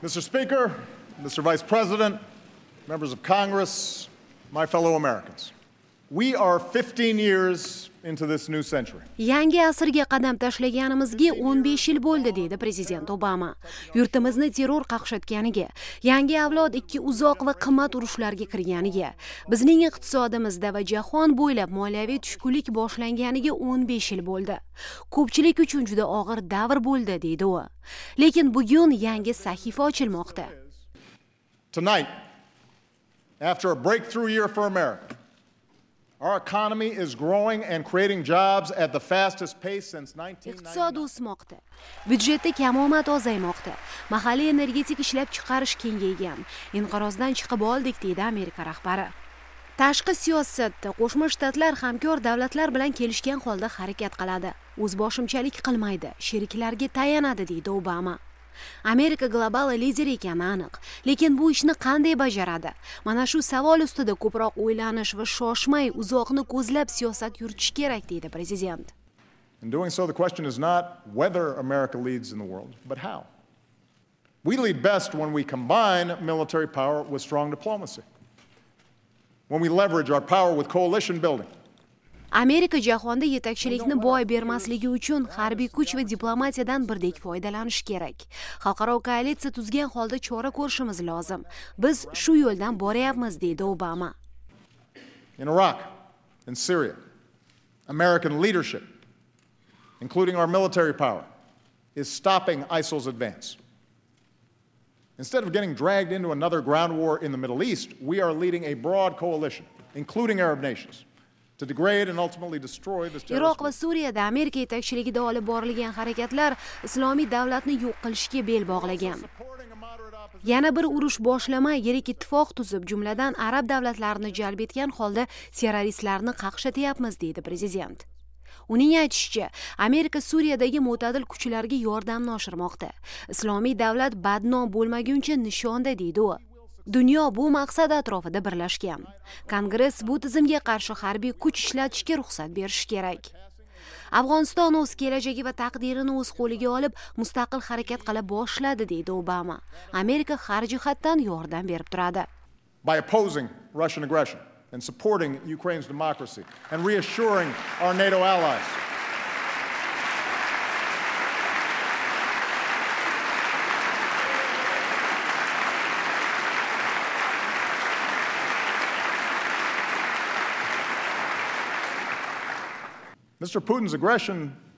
Mr. Speaker, Mr. Vice President, members of Congress, my fellow Americans. We are 15 years into this new century. Yangi asrga qadam tashlaganimizga 15 yil bo'ldi, dedi prezident Obama. Yurtimizni terror qaqshatganiga, yangi avlod ikki uzoq va qimmat urushlarga kirganiga, bizning iqtisodimizda va jahon bo'ylab moliyaviy tushkunlik boshlanganiga 15 yil bo'ldi. Ko'pchilik uchun juda og'ir davr bo'ldi, dedi u. Lekin bugun yangi sahifa ochilmoqda. Tonight, after a breakthrough year for America, our economy is growing and creating jobs at the fastest pace since 1999. Iqtisod o'smoqda. Byudjetda kamomad ozaymoqda. Mahalliy energetik ishlab chiqarish kengaygan. Inqirozdan chiqib oldik, deydi Amerika rahbari. Tashqi siyosatda Qo'shma Shtatlar hamkor davlatlar bilan kelishgan holda harakat qiladi. O'zboshimchalik qilmaydi, sheriklarga tayanadi, deydi Obama. Amerika global lider ekani aniq, lekin bu ishni qanday bajaradi? Mana shu savol ustida ko'proq o'ylanish va shoshmay uzoqni ko'zlab siyosat yuritish kerak, deydi prezident. In doing so, the question is not whether America leads in the world, but how. We lead best when we combine military power with strong diplomacy. When we leverage our power with coalition building. Amerika jahonda yetakchilikni boy bermasligi uchun harbiy kuch va diplomatiyadan birdek foydalanish kerak. Xalqaro koalitsiya tuzgan holda chora ko'rishimiz lozim. Biz shu yo'ldan boryapmiz, deydi Obama. In Iraq and Syria, American leadership, including our military power, is stopping ISIL's advance. Instead of getting dragged into another ground war in the Middle East, we are leading a broad coalition, including Arab nations, to degrade and ultimately destroy this terrorist. Iroq va Suriyada Amerika yetakchiligida olib borilgan harakatlar islomiy davlatni yo'q qilishga bel bog'lagan. Yana bir urush boshlamay yirik ittifoq tuzib, jumladan arab davlatlarini jalb etgan holda terroristlarni qaqshatyapmiz, deydi prezident. Uning aytishicha, Amerika Suriyadagi mo'tadil kuchlarga yordamni oshirmoqda. Islomiy davlat badnom bo'lmaguncha nishonda, deydi u. Dunyo bu maqsad atrofida birlashgan. Kongress bu tizimga qarshi harbiy kuch ishlatishga ruxsat berishi kerak. Afg'oniston o'z kelajagi va taqdirini o'z qo'liga olib, mustaqil harakat qila boshladi, deydi Obama. Amerika har jihatdan yordam berib turadi. By opposing Russian aggression and supporting Ukraine's democracy and reassuring our NATO allies. Mr. Putin's aggression,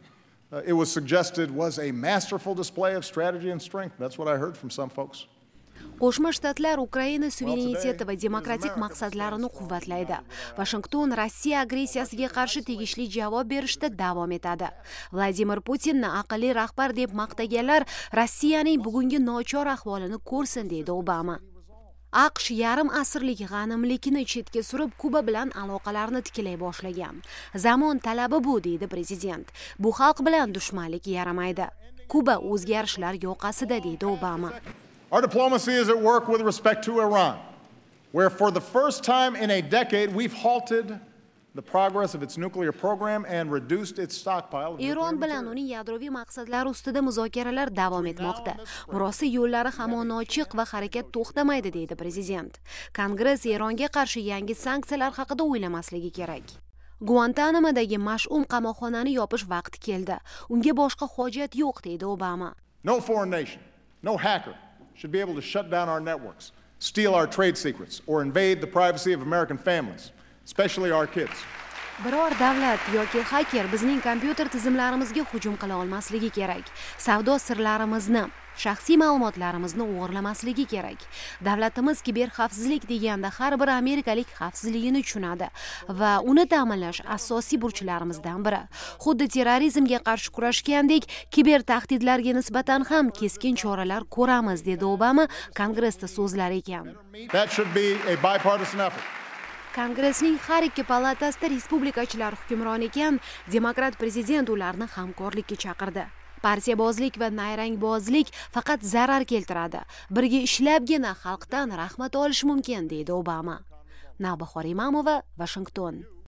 it was suggested, was a masterful display of strategy and strength. That's what I heard from some folks. Qo'shma Shtatlar Ukraina suvereniteti va demokratik maqsadlarini quvvatlaydi. Washington Rossiya agressiyasiga qarshi tegishli javob berishda davom etadi. Vladimir Putinni aqlli rahbar deb maqtaganlar Rossiyaning bugungi nochor ahvolini ko'rsin, deydi Obama. AQSh yarim asrlik g'animlikni chetga surib, Kuba bilan aloqalarni tiklay boshlagan. Zamon talabi bu, deydi prezident. Bu xalq bilan dushmanlik yaramaydi. Kuba o'zgarishlar yoqasida, deydi Obama. Our diplomacy is at work with respect to Iran, where for the first time in a decade we've halted the progress of its nuclear program and reduced its stockpile of Eron bilan uning yadroviy maqsadlari ustida muzokaralar davom etmoqda. Murosa yo'llari hamon ochiq va harakat to'xtamaydi, deydi prezident. Kongress Eronga qarshi yangi sanksiyalar haqida o'ylamasligi kerak. Guantanamodagi mash'um qamoqxonani yopish vaqti keldi. Unga boshqa hojat yo'q, deydi Obama. No foreign nation, no hacker should be able to shut down our networks, steal our trade secrets, or invade the privacy of American families, especially our kids. Biror davlat yoki haker bizning kompyuter tizimlarimizga hujum qila olmasligi kerak. Savdo sirlarimizni, shaxsiy ma'lumotlarimizni o'g'irlamasligi kerak. Davlatimiz kiberxavfsizlik deganda har bir amerikalik xavfsizligini tushunadi va uni ta'minlash asosiy burchlarimizdan biri. Xuddi terrorizmga qarshi kurashgandek, kiber tahdidlarga nisbatan ham keskin choralar ko'ramiz, dedi Obama Kongressda so'zlar ekan. That should be a bipartisan effort. Kongressning har ikki palatasida respublikachilar hukmron ekan, demokrat prezident ularni hamkorlikka chaqirdi. Partiyabozlik va nayrangbozlik faqat zarar keltiradi. Birga ishlabgina xalqdan rahmat olish mumkin, deydi Obama. Navbahor Imamova, Washington.